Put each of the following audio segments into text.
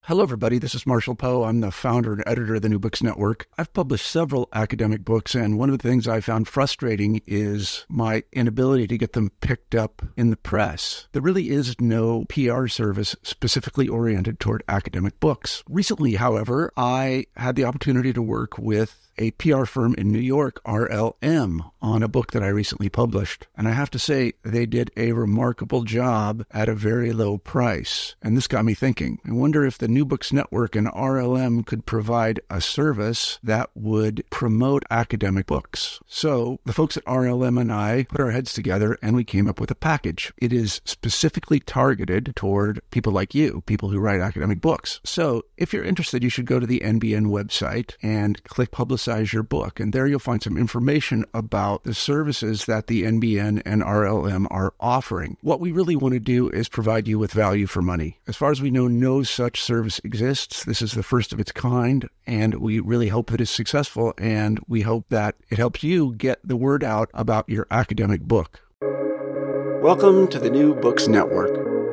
Hello, everybody. This is Marshall Poe. I'm the founder and editor of the New Books Network. I've published several academic books, and one of the things I found frustrating is my inability to get them picked up in the press. There really is no PR service specifically oriented toward academic books. Recently, however, I had the opportunity to work with a PR firm in New York, RLM, on a book that I recently published. And I have to say, they did a remarkable job at a very low price. And this got me thinking. I wonder if the New Books Network and RLM could provide a service that would promote academic books. So the folks at RLM and I put our heads together and we came up with a package. It is specifically targeted toward people like you, people who write academic books. So if you're interested, you should go to the NBN website and click Publicize Your Book. And there you'll find some information about the services that the NBN and RLM are offering. What we really want to do is provide you with value for money. As far as we know, no such service exists. This is the first of its kind, and we really hope that it's successful, and we hope that it helps you get the word out about your academic book. Welcome to the New Books Network.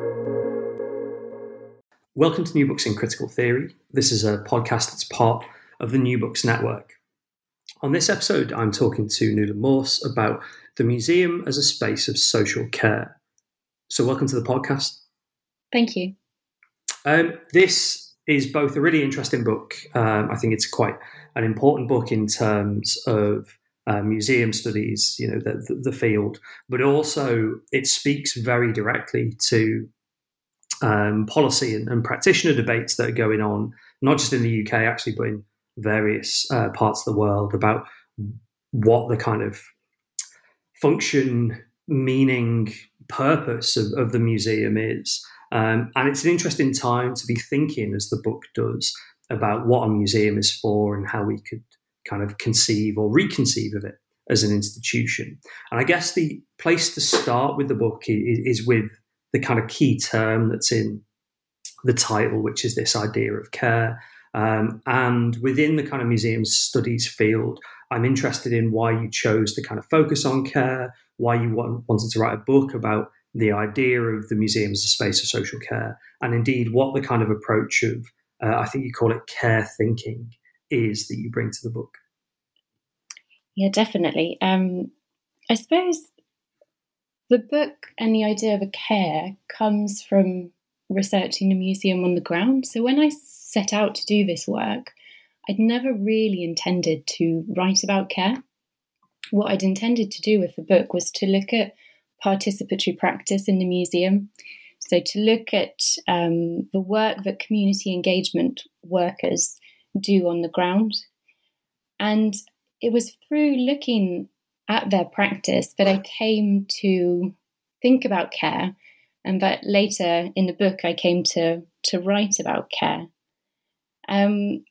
Welcome to New Books in Critical Theory. This is a podcast that's part of the New Books Network. On this episode, I'm talking to Nuala Morse about the museum as a space of social care. So welcome to the podcast. Thank you. This is both a really interesting book. I think it's quite an important book in terms of museum studies, the field, but also it speaks very directly to policy and practitioner debates that are going on, not just in the UK, actually, but in various parts of the world about what the kind of function, meaning, purpose of the museum is. And it's an interesting time to be thinking, as the book does, about what a museum is for and how we could kind of conceive or reconceive of it as an institution. And I guess the place to start with the book is with the kind of key term that's in the title, which is this idea of care. And within the kind of museum studies field, I'm interested in why you chose to kind of focus on care, why you wanted to write a book about the idea of the museum as a space of social care, and indeed what the kind of approach of, I think you call it care thinking, is that you bring to the book. Yeah, definitely. I suppose the book and the idea of a care comes from researching the museum on the ground. So when I set out to do this work, I'd never really intended to write about care. What I'd intended to do with the book was to look at participatory practice in the museum. So to look at the work that community engagement workers do on the ground. And it was through looking at their practice that I came to think about care, and that later in the book I came to write about care. I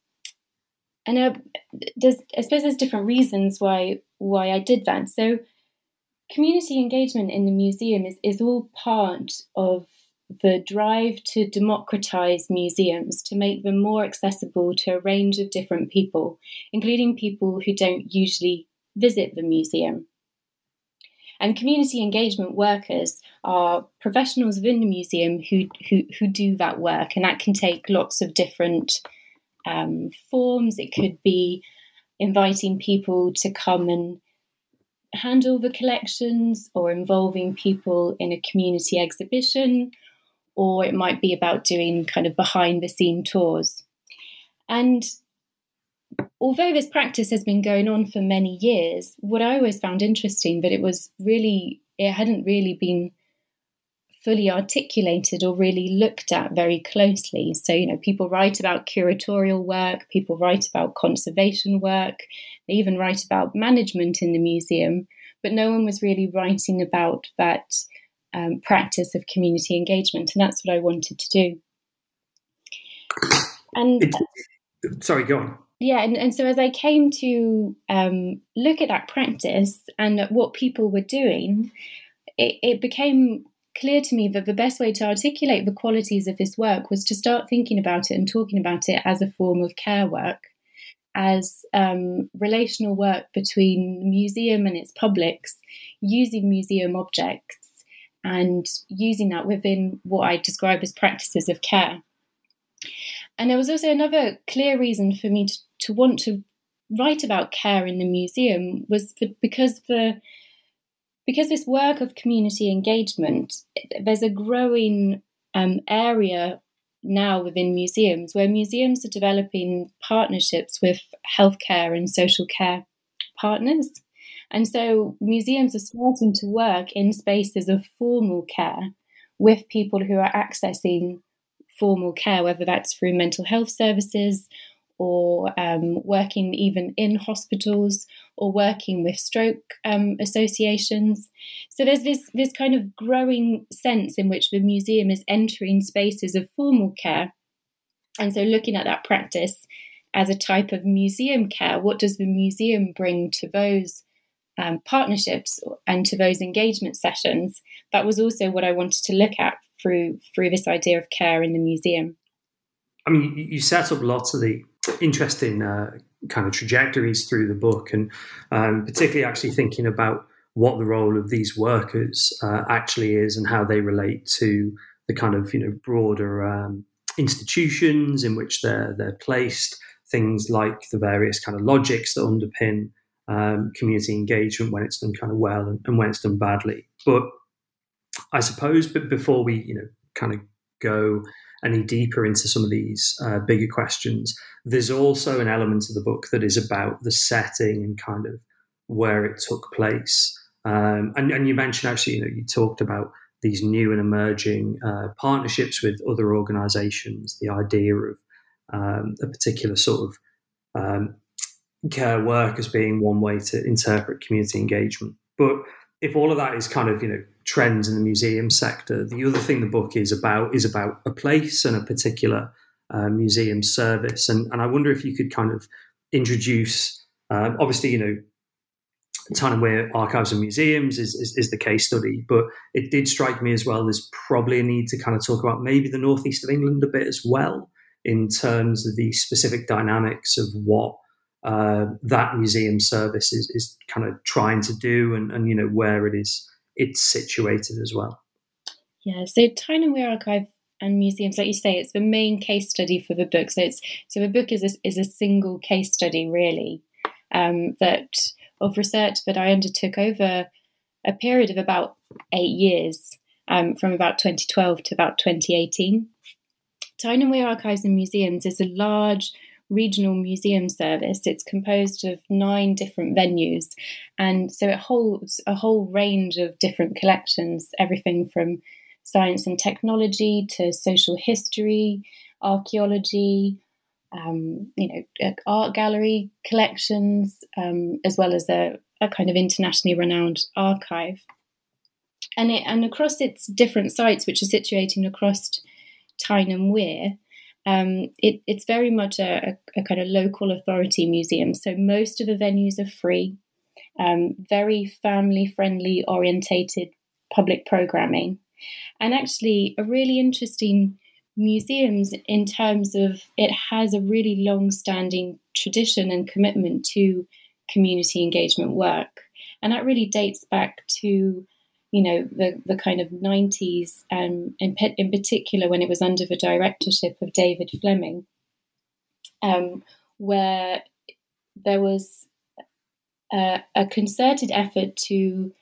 suppose there's different reasons why I did that. So community engagement in the museum is all part of the drive to democratise museums, to make them more accessible to a range of different people, including people who don't usually visit the museum. And community engagement workers are professionals within the museum who do that work, and that can take lots of different forms. It could be inviting people to come and handle the collections, or involving people in a community exhibition, or it might be about doing kind of behind the scene tours. And although this practice has been going on for many years, what I always found interesting that it hadn't really been fully articulated or really looked at very closely. So, people write about curatorial work, people write about conservation work, they even write about management in the museum, but no one was really writing about that practice of community engagement, and that's what I wanted to do. And sorry, go on. Yeah, and so as I came to look at that practice and at what people were doing, it became clear to me that the best way to articulate the qualities of this work was to start thinking about it and talking about it as a form of care work, as relational work between the museum and its publics, using museum objects and using that within what I describe as practices of care. there was also another clear reason for me to want to write about care in the museum was because this work of community engagement, there's a growing area now within museums where museums are developing partnerships with healthcare and social care partners. And so museums are starting to work in spaces of formal care with people who are accessing formal care, whether that's through mental health services or working even in hospitals or working with stroke associations. So there's this kind of growing sense in which the museum is entering spaces of formal care. And so looking at that practice as a type of museum care, what does the museum bring to those partnerships and to those engagement sessions? That was also what I wanted to look at through this idea of care in the museum. I mean, you set up lots of the interesting kind of trajectories through the book, and particularly actually thinking about what the role of these workers actually is and how they relate to the kind of broader institutions in which they're placed. Things like the various kind of logics that underpin community engagement when it's done kind of well and when it's done badly. But I suppose, before we kind of go any deeper into some of these bigger questions, there's also an element of the book that is about the setting and kind of where it took place. And you mentioned actually, you talked about these new and emerging partnerships with other organisations, the idea of a particular sort of care work as being one way to interpret community engagement. But if all of that is kind of trends in the museum sector, the other thing the book is about a place and a particular museum service. And I wonder if you could kind of introduce, obviously, Tyne & Wear Archives and Museums is the case study, but it did strike me as well, there's probably a need to kind of talk about maybe the northeast of England a bit as well, in terms of the specific dynamics of what that museum service is kind of trying to do and where it's situated as well. Yeah, so Tyne & Wear Archive and Museums, like you say, it's the main case study for the book. So the book is a single case study, really, of research that I undertook over a period of about 8 years, from about 2012 to about 2018. Tyne & Wear Archives and Museums is a large regional museum service. It's composed of 9 different venues, and so it holds a whole range of different collections, everything from science and technology to social history, archaeology, art gallery collections, as well as a kind of internationally renowned archive. And across its different sites, which are situated across Tyne & Wear, it's very much a kind of local authority museum. So most of the venues are free, very family-friendly orientated public programming, and actually a really interesting museums in terms of it has a really long-standing tradition and commitment to community engagement work. And that really dates back to the kind of 90s, and in particular when it was under the directorship of David Fleming, where there was a concerted effort to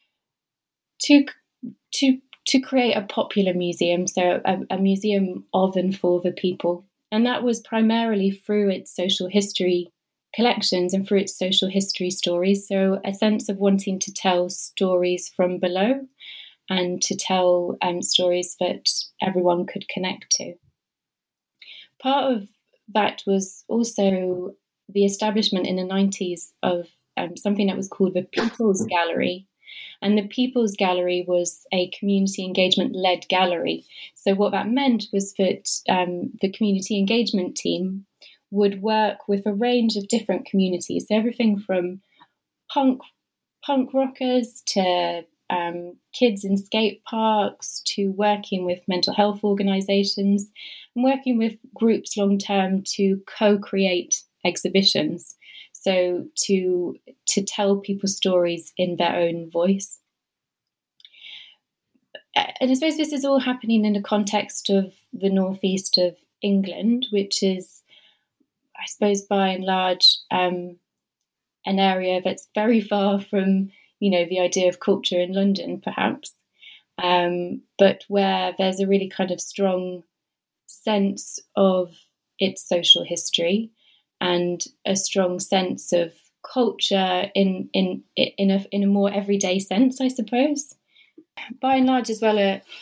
create a popular museum, so a museum of and for the people. And that was primarily through its social history collections and through its social history stories. So a sense of wanting to tell stories from below and to tell stories that everyone could connect to. Part of that was also the establishment in the 90s of something that was called the People's Gallery. And the People's Gallery was a community engagement-led gallery. So what that meant was that the community engagement team would work with a range of different communities, so everything from punk rockers to kids in skate parks to working with mental health organisations and working with groups long-term to co-create exhibitions. So to tell people's stories in their own voice. And I suppose this is all happening in the context of the northeast of England, which is, I suppose, by and large, an area that's very far from, the idea of culture in London, perhaps, but where there's a really kind of strong sense of its social history and a strong sense of culture in a more everyday sense, I suppose. By and large, as well,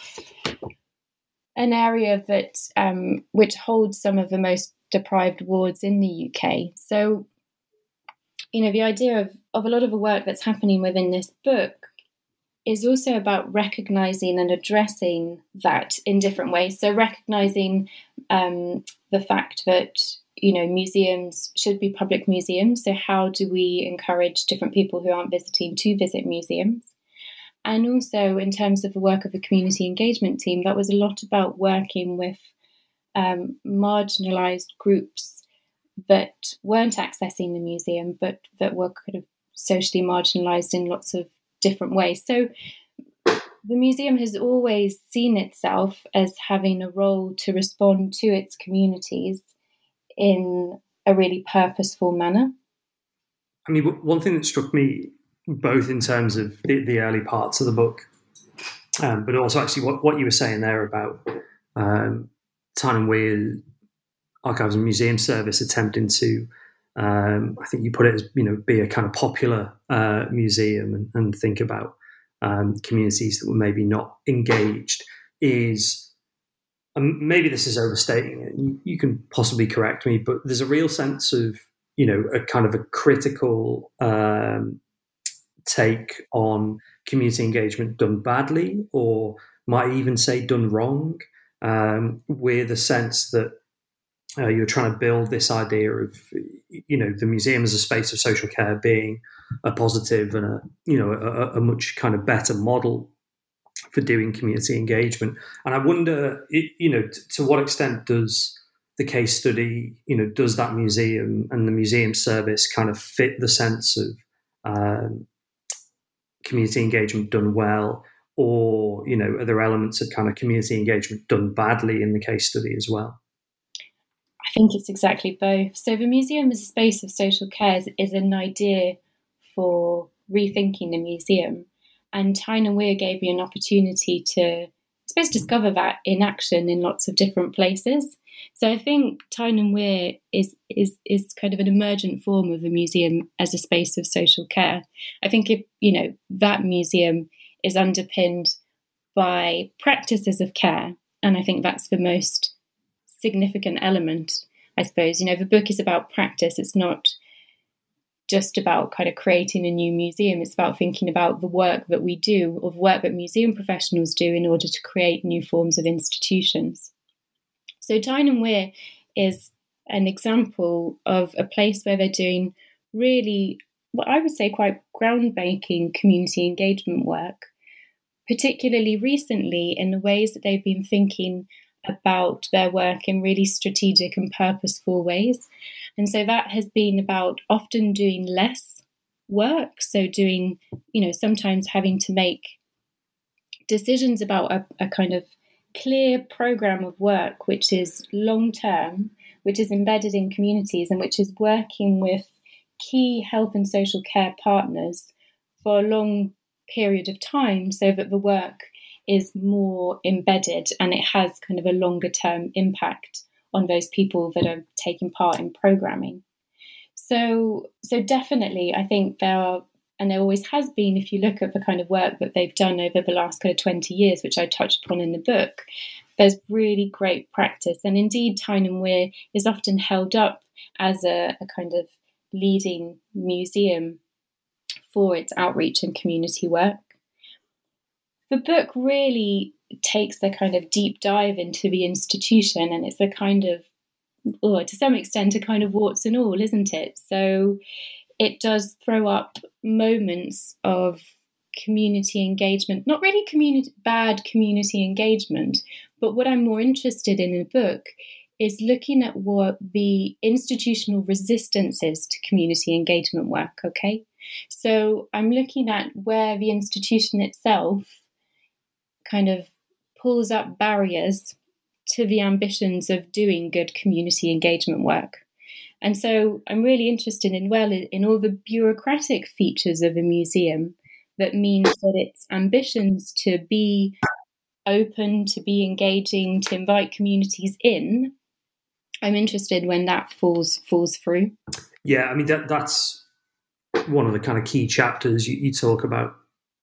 an area that which holds some of the most deprived wards in the UK. So, the idea of a lot of the work that's happening within this book is also about recognizing and addressing that in different ways. So recognizing the fact that, museums should be public museums. So how do we encourage different people who aren't visiting to visit museums? And also in terms of the work of the community engagement team, that was a lot about working with marginalized groups that weren't accessing the museum, but that were kind of socially marginalized in lots of different ways. So the museum has always seen itself as having a role to respond to its communities in a really purposeful manner. I mean, one thing that struck me, both in terms of the early parts of the book, but also actually what you were saying there about Tyne & Wear Archives and Museum Service attempting to, I think you put it as, be a kind of popular museum and think about communities that were maybe not engaged is, maybe this is overstating it, you can possibly correct me, but there's a real sense of, a kind of a critical take on community engagement done badly, or might even say done wrong, with a sense that you're trying to build this idea of, the museum as a space of social care being a positive and a much kind of better model for doing community engagement. And I wonder, to what extent does the case study, does that museum and the museum service kind of fit the sense of community engagement done well, or, are there elements of kind of community engagement done badly in the case study as well? I think it's exactly both. So the museum as a space of social care is an idea for rethinking the museum. And Tyne & Wear gave me an opportunity to, I suppose, discover that in action in lots of different places. So I think Tyne & Wear is kind of an emergent form of a museum as a space of social care. I think that museum is underpinned by practices of care, and I think that's the most significant element, I suppose. The book is about practice. It's not just about kind of creating a new museum. It's about thinking about the work that we do, or the work that museum professionals do in order to create new forms of institutions. So Tyne & Wear is an example of a place where they're doing really, what I would say, quite groundbreaking community engagement work, particularly recently in the ways that they've been thinking about their work in really strategic and purposeful ways. And so that has been about often doing less work. So doing, sometimes having to make decisions about a kind of clear program of work, which is long-term, which is embedded in communities, and which is working with key health and social care partners for a long period of time, so that the work is more embedded and it has kind of a longer term impact on those people that are taking part in programming. So definitely, I think there are, and there always has been, if you look at the kind of work that they've done over the last kind of 20 years, which I touched upon in the book, there's really great practice. And indeed, Tyne & Wear is often held up as a kind of leading museum for its outreach and community work. The book really takes a kind of deep dive into the institution, and it's a kind of, to some extent, a kind of warts and all, isn't it? So it does throw up moments of community engagement, not really bad community engagement, but what I'm more interested in the book is looking at what the institutional resistance is to community engagement work, okay? So I'm looking at where the institution itself kind of pulls up barriers to the ambitions of doing good community engagement work. And so I'm really interested in all the bureaucratic features of a museum that means that its ambitions to be open, to be engaging, to invite communities in. I'm interested when that falls through. Yeah, I mean, that's one of the kind of key chapters you talk about.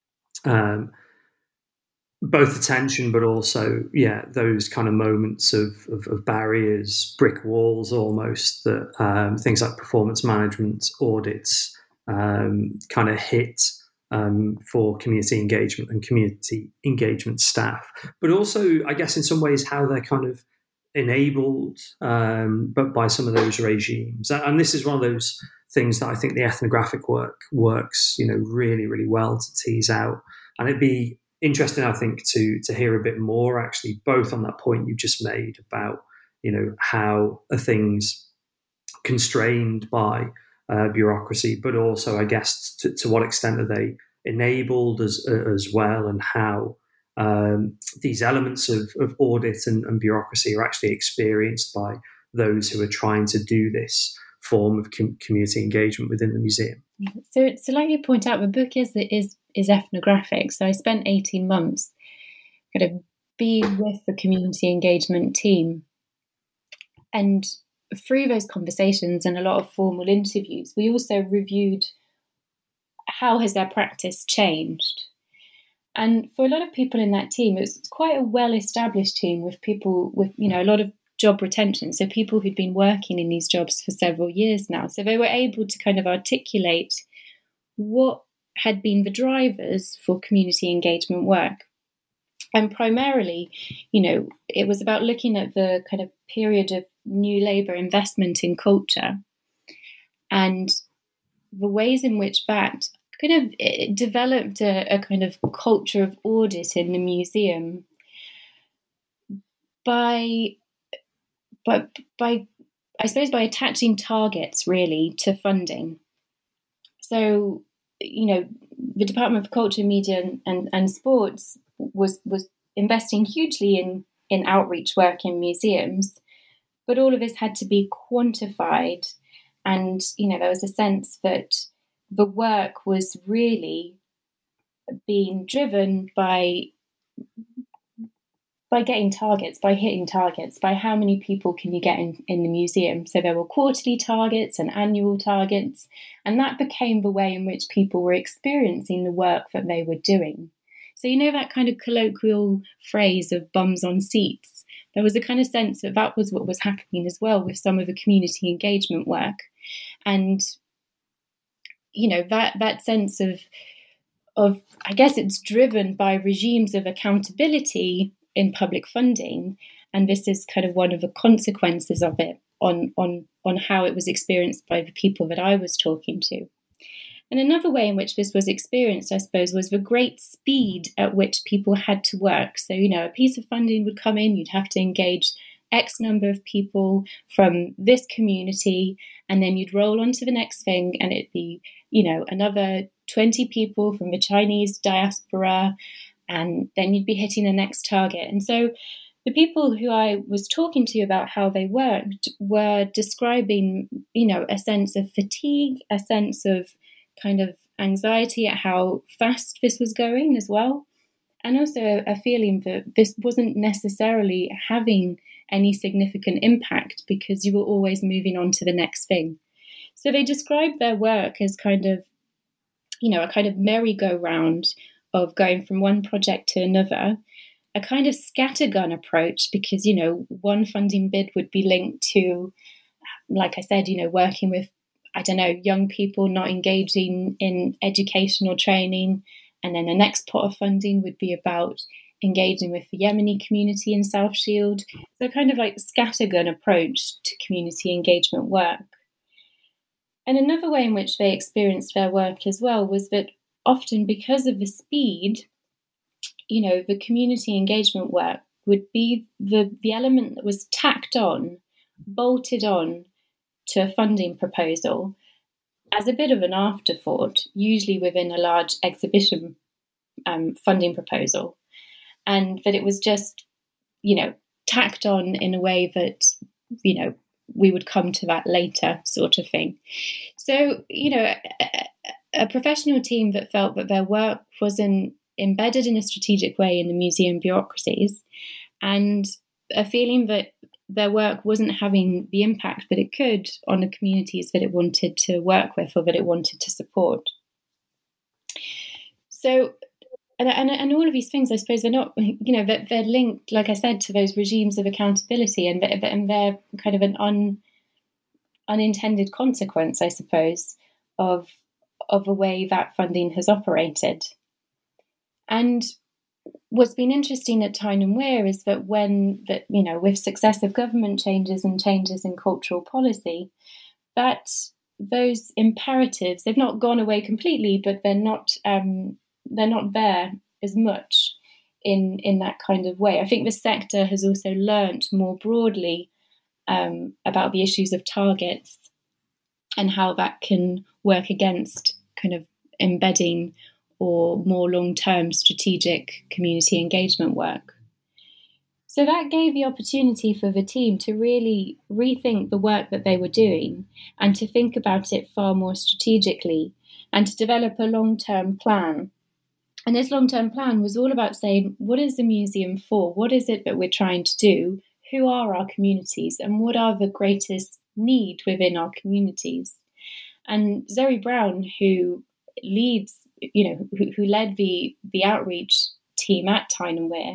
Both the tension, but also, those kind of moments of barriers, brick walls almost, that things like performance management audits kind of hit for community engagement and community engagement staff. But also, I guess, in some ways, how they're kind of enabled but by some of those regimes. And this is one of those things that I think the ethnographic work works, really, really well to tease out. And it'd be interesting, I think, to hear a bit more, actually, both on that point you just made about, how are things constrained by bureaucracy, but also, I guess, to what extent are they enabled as well, and how these elements of audit and bureaucracy are actually experienced by those who are trying to do this form of community engagement within the museum. So like you point out, the book is ethnographic. So I spent 18 months kind of being with the community engagement team. And through those conversations and a lot of formal interviews, we also reviewed how has their practice changed. And for a lot of people in that team, it was quite a well-established team with people with, a lot of job retention. So people who'd been working in these jobs for several years now. So they were able to kind of articulate what had been the drivers for community engagement work. And primarily, it was about looking at the kind of period of new Labour investment in culture and the ways in which that kind of it developed a kind of culture of audit in the museum by I suppose by attaching targets really to funding. So, the Department of Culture, Media and Sports was investing hugely in outreach work in museums, but all of this had to be quantified. And, there was a sense that the work was really being driven by getting targets, by hitting targets, by how many people can you get in the museum. So there were quarterly targets and annual targets, and that became the way in which people were experiencing the work that they were doing. So that kind of colloquial phrase of bums on seats, there was a kind of sense that was what was happening as well with some of the community engagement work. And, that sense of I guess it's driven by regimes of accountability in public funding, and this is kind of one of the consequences of it on how it was experienced by the people that I was talking to. And another way in which this was experienced, I suppose, was the great speed at which people had to work. So, a piece of funding would come in, you'd have to engage X number of people from this community, and then you'd roll on to the next thing, and it'd be, another 20 people from the Chinese diaspora, and then you'd be hitting the next target. And so the people who I was talking to about how they worked were describing, a sense of fatigue, a sense of kind of anxiety at how fast this was going as well, and also a feeling that this wasn't necessarily having any significant impact because you were always moving on to the next thing. So they described their work as kind of, a kind of merry-go-round of going from one project to another, a kind of scattergun approach because, one funding bid would be linked to, like I said, working with, young people not engaging in educational training. And then the next pot of funding would be about engaging with the Yemeni community in South Shield. So kind of like scattergun approach to community engagement work. And another way in which they experienced their work as well was that often because of the speed, the community engagement work would be the element that was tacked on, bolted on to a funding proposal as a bit of an afterthought, usually within a large exhibition funding proposal. And that it was just, tacked on in a way that, we would come to that later, sort of thing. So, a professional team that felt that their work wasn't embedded in a strategic way in the museum bureaucracies, and a feeling that their work wasn't having the impact that it could on the communities that it wanted to work with or that it wanted to support. So, and all of these things, I suppose, they're not, they're linked, like I said, to those regimes of accountability, and they're kind of an unintended consequence, I suppose, of the way that funding has operated. And what's been interesting at Tyne and Wear is that with successive government changes and changes in cultural policy, that those imperatives, they've not gone away completely, but they're not there as much in that kind of way. I think the sector has also learnt more broadly about the issues of targets and how that can work against kind of embedding or more long-term strategic community engagement work. So that gave the opportunity for the team to really rethink the work that they were doing and to think about it far more strategically and to develop a long-term plan. And this long-term plan was all about saying, what is the museum for? What is it that we're trying to do? Who are our communities? And what are the greatest need within our communities? And Zoe Brown, who leads, who led the outreach team at Tyne and Wear,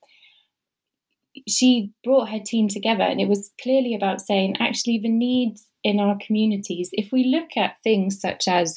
she brought her team together, and it was clearly about saying, actually, the needs in our communities, if we look at things such as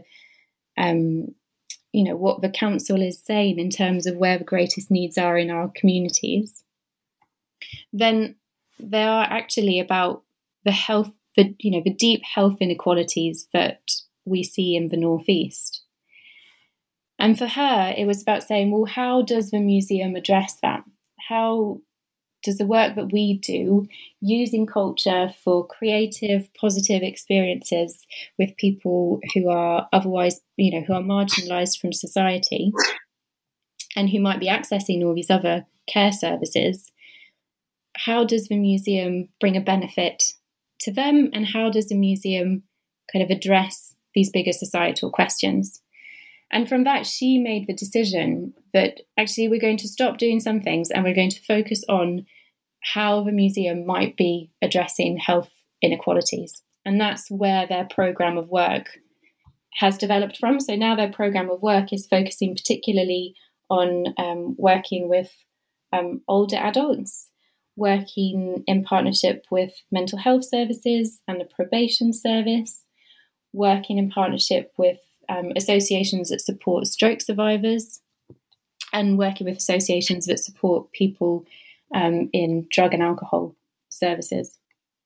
what the council is saying in terms of where the greatest needs are in our communities, then they are actually about the health, the deep health inequalities that we see in the Northeast. And for her, it was about saying, well, how does the museum address that? How does the work that we do, using culture for creative, positive experiences with people who are otherwise, who are marginalised from society and who might be accessing all these other care services, how does the museum bring a benefit to them, and how does the museum kind of address these bigger societal questions? And from that, she made the decision that actually we're going to stop doing some things and we're going to focus on how the museum might be addressing health inequalities. And that's where their programme of work has developed from. So now their programme of work is focusing particularly on working with older adults, working in partnership with mental health services and the probation service, working in partnership with associations that support stroke survivors, and working with associations that support people in drug and alcohol services.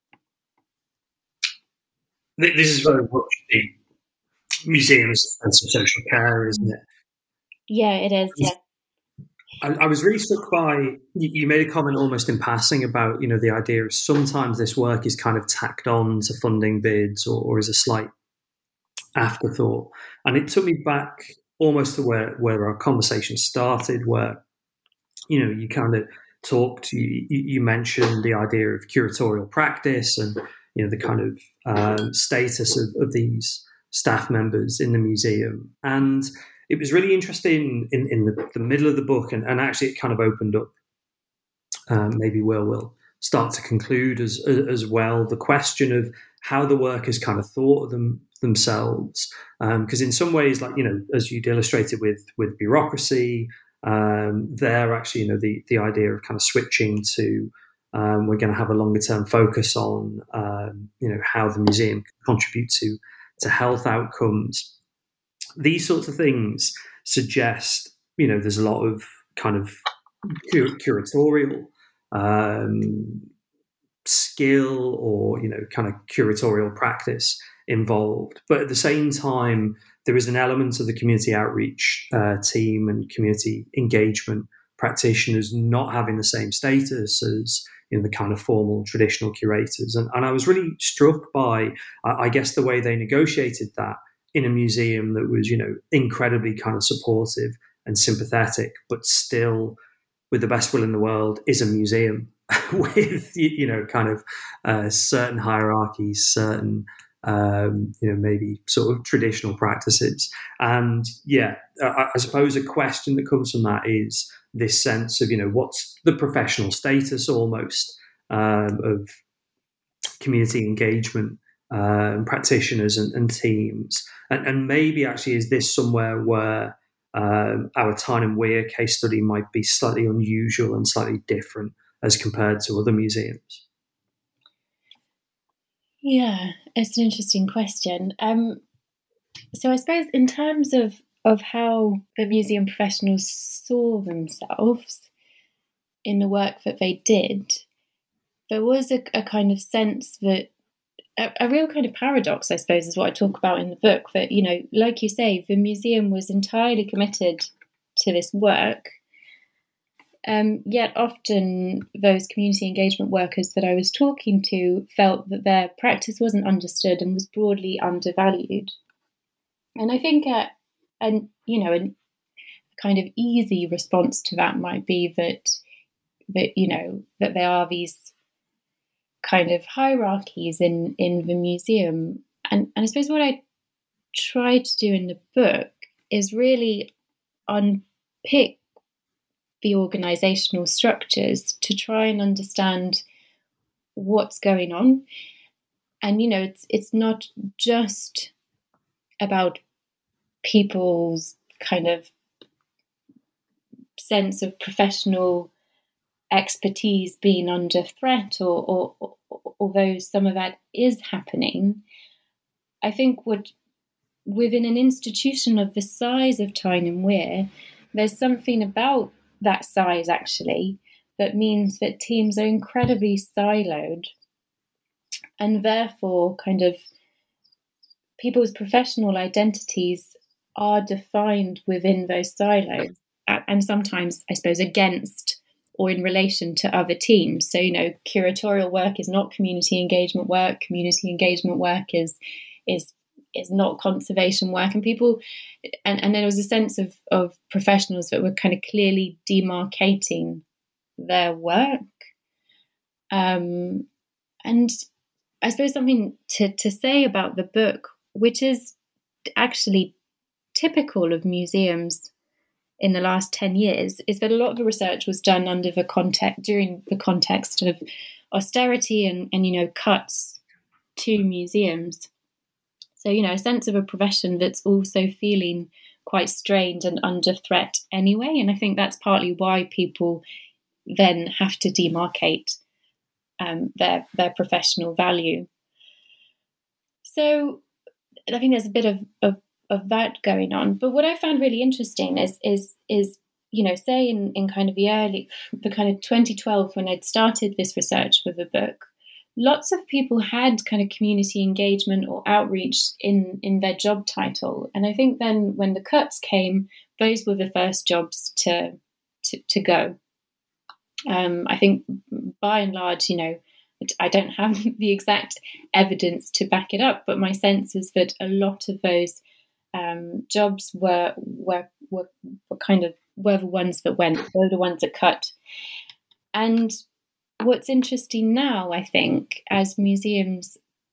This is very much the museum's sense of social care, isn't it? Yeah, it is, yeah. I was really struck by, you made a comment almost in passing about, the idea of sometimes this work is kind of tacked on to funding bids or is a slight afterthought. And it took me back almost to where our conversation started, where, you kind of talked, you mentioned the idea of curatorial practice and, the kind of status of these staff members in the museum. And it was really interesting in the middle of the book, and actually it kind of opened up, maybe we'll start to conclude as well, the question of how the workers kind of thought of themselves. Because in some ways, like, as you'd illustrated with bureaucracy, there actually, the idea of kind of switching to, we're going to have a longer term focus on, how the museum can contribute to health outcomes. These sorts of things suggest, there's a lot of kind of curatorial skill or, kind of curatorial practice involved. But at the same time, there is an element of the community outreach team and community engagement practitioners not having the same status as the kind of formal traditional curators. And I was really struck by, I guess, the way they negotiated that in a museum that was, incredibly kind of supportive and sympathetic, but still, with the best will in the world, is a museum. with kind of certain hierarchies, certain maybe sort of traditional practices. And I suppose a question that comes from that is this sense of what's the professional status almost of community engagement practitioners and teams, and maybe actually is this somewhere where our Tyne and Wear case study might be slightly unusual and slightly different as compared to other museums? Yeah, it's an interesting question. So I suppose in terms of how the museum professionals saw themselves in the work that they did, there was a kind of sense that a real kind of paradox, I suppose, is what I talk about in the book, that, like you say, the museum was entirely committed to this work. Yet often those community engagement workers that I was talking to felt that their practice wasn't understood and was broadly undervalued. And I think a kind of easy response to that might be that there are these kind of hierarchies in the museum. And I suppose what I try to do in the book is really unpick the organizational structures to try and understand what's going on. And, it's not just about people's kind of sense of professional expertise being under threat, or although some of that is happening. I think within an institution of the size of Tyne and Wear, there's something about that size actually that means that teams are incredibly siloed, and therefore kind of people's professional identities are defined within those silos, and sometimes, I suppose, against or in relation to other teams. So, curatorial work is not community engagement work. Community engagement work is not conservation work. And people, and there was a sense of professionals that were kind of clearly demarcating their work. And I suppose something to say about the book, which is actually typical of museums in the last 10 years, is that a lot of the research was done during the context of austerity and cuts to museums. So, a sense of a profession that's also feeling quite strained and under threat anyway. And I think that's partly why people then have to demarcate their professional value. So I think there's a bit of that going on. But what I found really interesting is say in kind of the kind of 2012, when I'd started this research for the book, lots of people had kind of community engagement or outreach in their job title. And I think then when the cuts came, those were the first jobs to go. I think by and large, I don't have the exact evidence to back it up, but my sense is that a lot of those jobs were kind of were the ones that went, were the ones that cut. And what's interesting now, I think, as museums,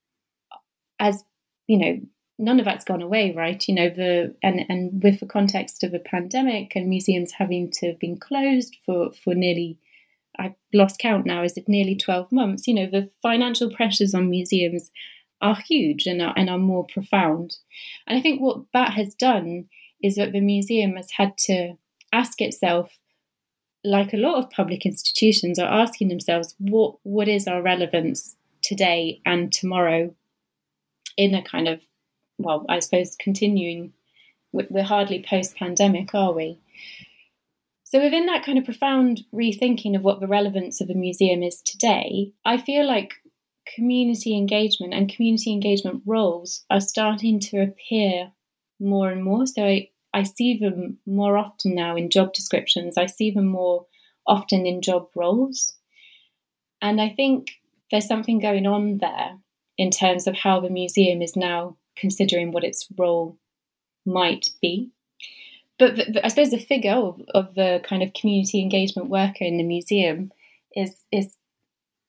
none of that's gone away, right? And with the context of a pandemic and museums having to have been closed for nearly, I've lost count now, is it nearly 12 months? The financial pressures on museums are huge and are more profound. And I think what that has done is that the museum has had to ask itself, like a lot of public institutions are asking themselves, what is our relevance today and tomorrow in a kind of, well, I suppose continuing, we're hardly post-pandemic, are we? So within that kind of profound rethinking of what the relevance of a museum is today, I feel like community engagement and community engagement roles are starting to appear more and more. So I see them more often now in job descriptions. I see them more often in job roles. And I think there's something going on there in terms of how the museum is now considering what its role might be. But I suppose the figure of the kind of community engagement worker in the museum is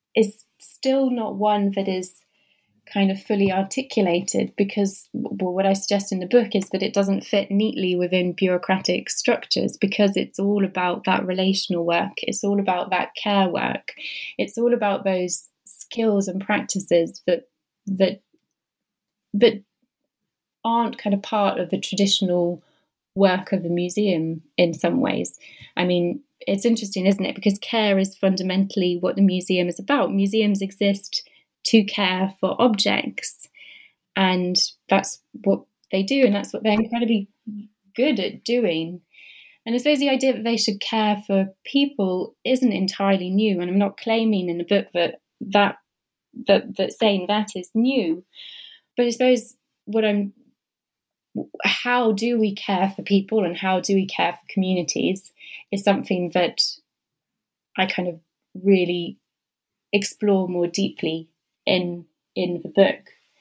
is still not one that is kind of fully articulated, because what I suggest in the book is that it doesn't fit neatly within bureaucratic structures, because it's all about that relational work. It's all about that care work. It's all about those skills and practices that aren't kind of part of the traditional work of a museum in some ways. I mean, it's interesting, isn't it? Because care is fundamentally what the museum is about. Museums exist to care for objects, and that's what they do, and that's what they're incredibly good at doing. And I suppose the idea that they should care for people isn't entirely new, and I'm not claiming in the book that saying that is new. But I suppose how do we care for people and how do we care for communities is something that I kind of really explore more deeply in the book.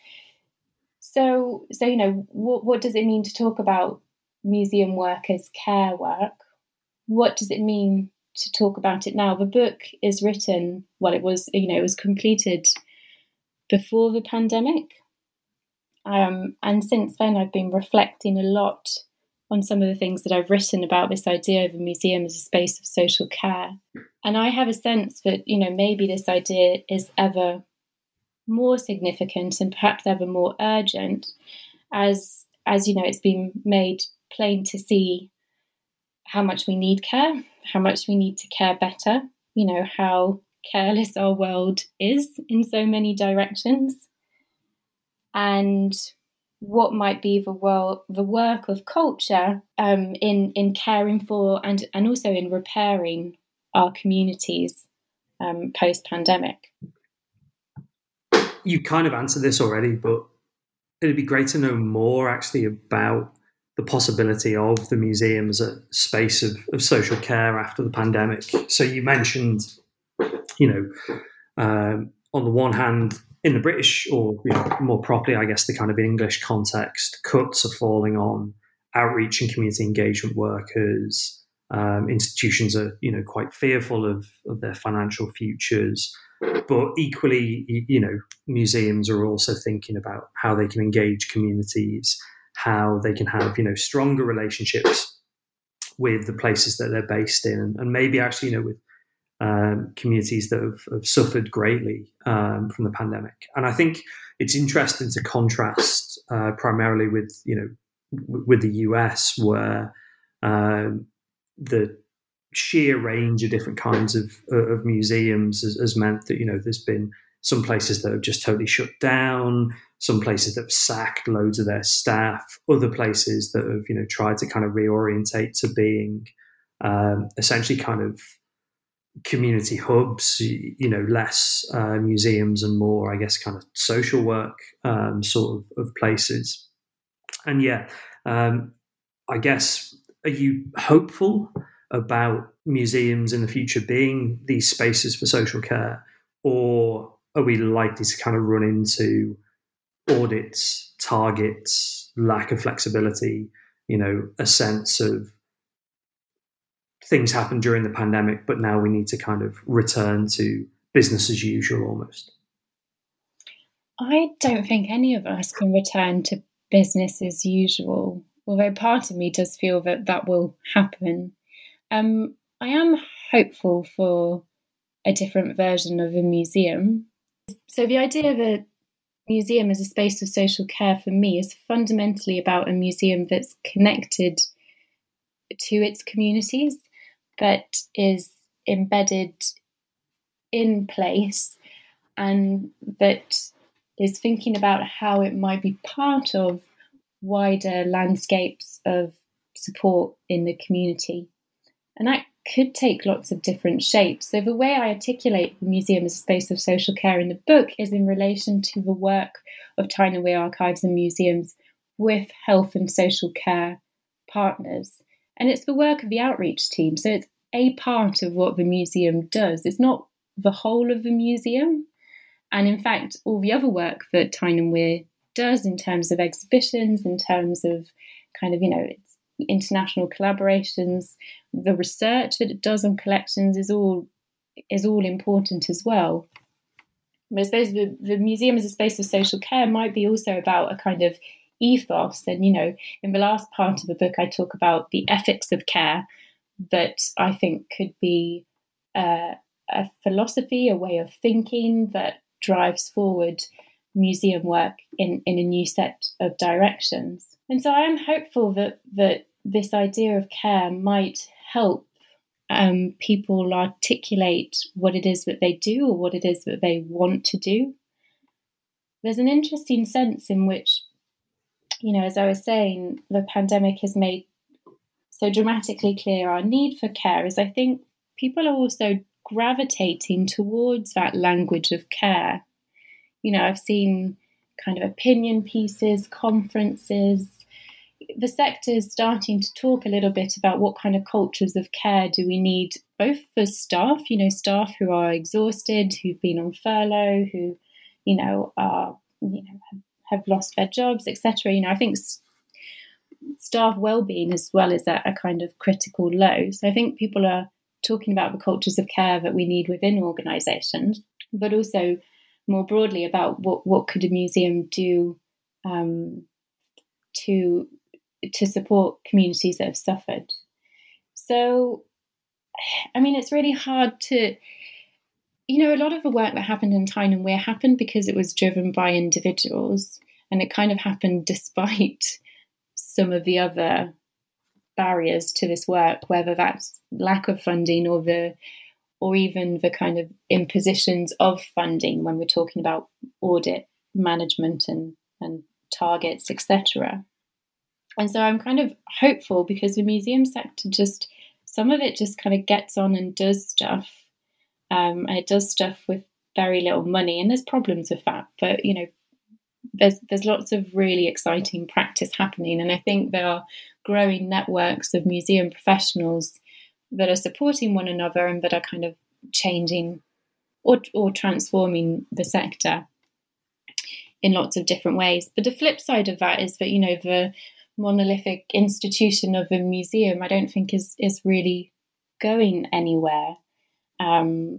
So what does it mean to talk about museum work as care work? What does it mean to talk about it now? The book is written, it was completed before the pandemic. And since then, I've been reflecting a lot on some of the things that I've written about this idea of a museum as a space of social care. And I have a sense that, maybe this idea is ever more significant and perhaps ever more urgent as it's been made plain to see how much we need care, how much we need to care better, how careless our world is in so many directions, and what might be the work of culture in caring for and also in repairing our communities post-pandemic. You kind of answered this already, but it'd be great to know more actually about the possibility of the museum as a space of social care after the pandemic. So you mentioned, on the one hand, in the British, or more properly, I guess, the kind of English context, cuts are falling on outreach and community engagement workers. Institutions are, quite fearful of their financial futures. But equally, museums are also thinking about how they can engage communities, how they can have, stronger relationships with the places that they're based in, and maybe actually, with communities that have suffered greatly from the pandemic. And I think it's interesting to contrast primarily with the US, where the sheer range of different kinds of museums has meant that there's been some places that have just totally shut down, some places that have sacked loads of their staff, other places that have tried to kind of reorientate to being essentially kind of community hubs, less museums and more, I guess, kind of social work sort of places. And I guess, are you hopeful about museums in the future being these spaces for social care, or are we likely to kind of run into audits, targets, lack of flexibility, a sense of things happened during the pandemic, but now we need to kind of return to business as usual almost? I don't think any of us can return to business as usual, although part of me does feel that will happen. I am hopeful for a different version of a museum. So the idea of a museum as a space of social care for me is fundamentally about a museum that's connected to its communities, that is embedded in place, and that is thinking about how it might be part of wider landscapes of support in the community. And that could take lots of different shapes. So the way I articulate the museum as a space of social care in the book is in relation to the work of Tyne-and-Wear Archives and Museums with health and social care partners. And it's the work of the outreach team. So it's a part of what the museum does. It's not the whole of the museum. And in fact, all the other work that Tyne-and-Wear does in terms of exhibitions, in terms of kind of, it's international collaborations, the research that it does on collections is all important as well. I suppose the museum as a space of social care might be also about a kind of ethos. And, in the last part of the book, I talk about the ethics of care that I think could be a philosophy, a way of thinking that drives forward museum work in a new set of directions. And so I am hopeful that this idea of care might help people articulate what it is that they do or what it is that they want to do. There's an interesting sense in which, as I was saying, the pandemic has made so dramatically clear our need for care, is I think people are also gravitating towards that language of care. I've seen kind of opinion pieces, conferences. The sector is starting to talk a little bit about what kind of cultures of care do we need, both for staff, staff who are exhausted, who've been on furlough, who, are, have lost their jobs, etc. I think staff well-being as well is at a kind of critical low. So I think people are talking about the cultures of care that we need within organisations, but also more broadly about what could a museum do to support communities that have suffered. So, it's really hard to, a lot of the work that happened in Tyne and Wear happened because it was driven by individuals, and it kind of happened despite some of the other barriers to this work, whether that's lack of funding or even the kind of impositions of funding when we're talking about audit management and targets, etc. And so I'm kind of hopeful because the museum sector some of it just kind of gets on and does stuff. And it does stuff with very little money, and there's problems with that. But, there's lots of really exciting practice happening. And I think there are growing networks of museum professionals that are supporting one another and that are kind of changing or transforming the sector in lots of different ways. But the flip side of that is that, the monolithic institution of a museum, I don't think is really going anywhere. And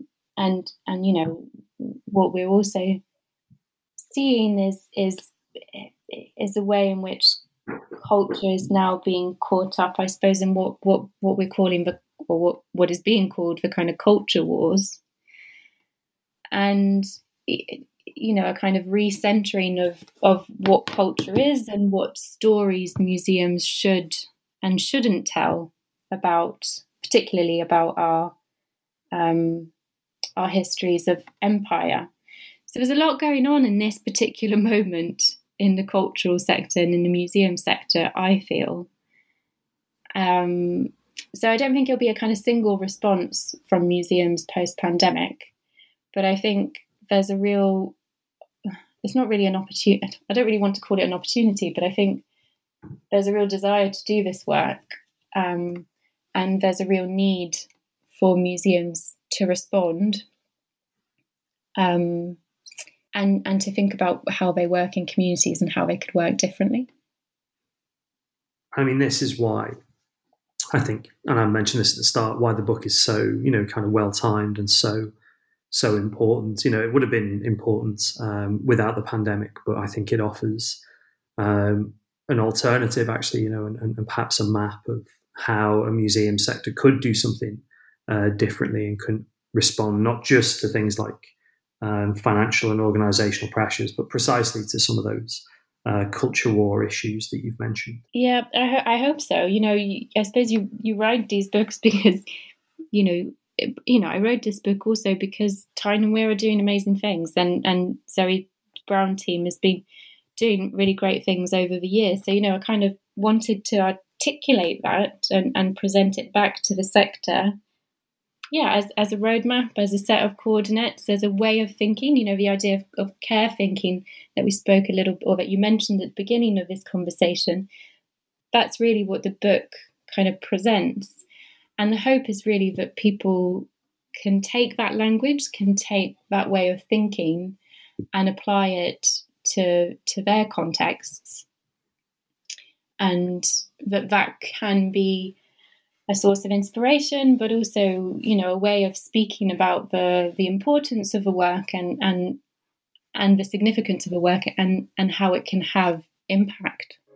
what we're also seeing is a way in which culture is now being caught up, I suppose, in what we're calling what is being called the kind of culture wars, and a kind of recentering of what culture is and what stories museums should and shouldn't tell about, particularly about our histories of empire. So there's a lot going on in this particular moment in the cultural sector and in the museum sector, I feel. So I don't think it'll be a kind of single response from museums post-pandemic, but I think there's it's not really an opportunity. I don't really want to call it an opportunity, but I think there's a real desire to do this work, and there's a real need for museums to respond, and to think about how they work in communities and how they could work differently. This is why I think, and I mentioned this at the start, why the book is so, kind of well-timed and so important. It would have been important without the pandemic, but I think it offers an alternative, actually, and perhaps a map of how a museum sector could do something differently and could respond not just to things like financial and organisational pressures, but precisely to some of those culture war issues that you've mentioned. Yeah, I hope so. I suppose you write these books because, I wrote this book also because Tyne and Wear are doing amazing things, and Zoe Brown team has been doing really great things over the years. So, I kind of wanted to articulate that and present it back to the sector. Yeah, as a roadmap, as a set of coordinates, as a way of thinking, the idea of care thinking that we spoke a little, or that you mentioned at the beginning of this conversation. That's really what the book kind of presents. And the hope is really that people can take that language, can take that way of thinking and apply it to their contexts. And that can be a source of inspiration, but also, a way of speaking about the importance of the work and and the significance of a work and how it can have impact.